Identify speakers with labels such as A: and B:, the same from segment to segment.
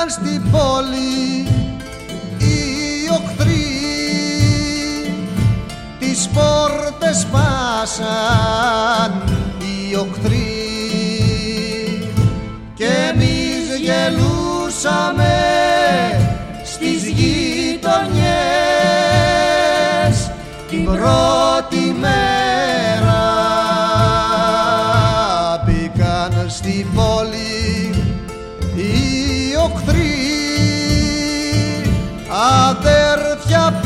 A: Μπήκαν στην πόλη οι οχθροί, τις πόρτες σπάσαν οι οχθροί και εμείς γελούσαμε στις γειτονιές την πρώτη μέρα. Μπήκαν στην πόλη οι οχθροί, αδέρφια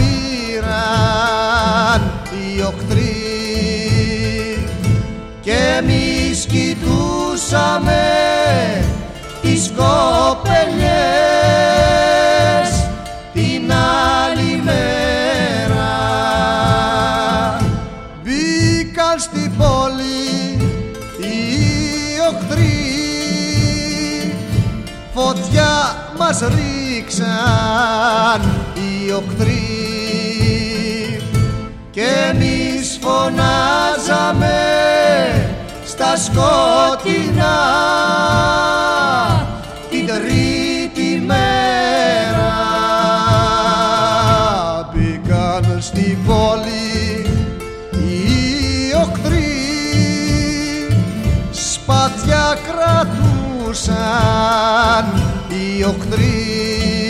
A: πήραν οι οχθροί και εμείς κοιτούσαμε τις κοπελιές την άλλη μέρα. Μπήκαν στην πόλη οι οχθροί, φωτιά μας ρίξαν οι οχθροί και εμείς φωνάζαμε στα σκοτεινά την τρίτη μέρα. Μπήκαν στην πόλη οι οχθροί, σπαθιά κρατούσαν οι οχθροί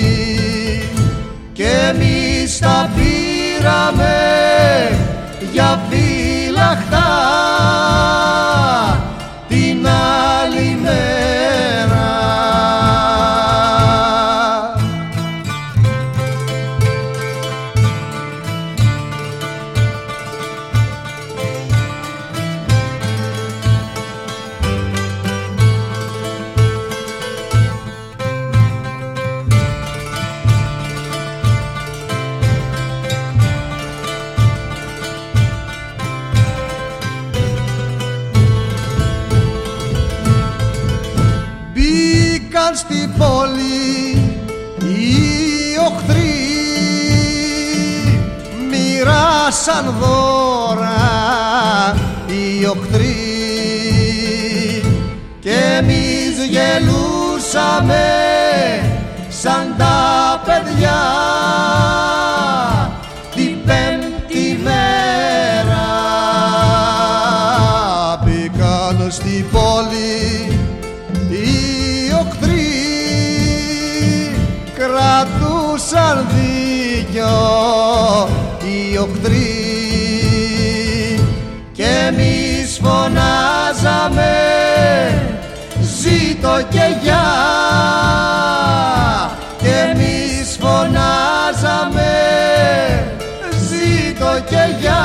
A: και εμείς τα πήραμε για φύλακτα την άλλη μέρα. Μπήκαν στην πόλη οι οχθροί, μοιράσαν δώρα οι οχθροί και εμείς γελούσαμε σαν τα παιδιά την πέμπτη μέρα. Μπήκαν στην πόλη οι οχθροί, κρατούσαν δίκιο οι οχθροί και εμείς φωνάζαμε ζήτω και γεια και εμείς φωνάζαμε ζήτω και γεια.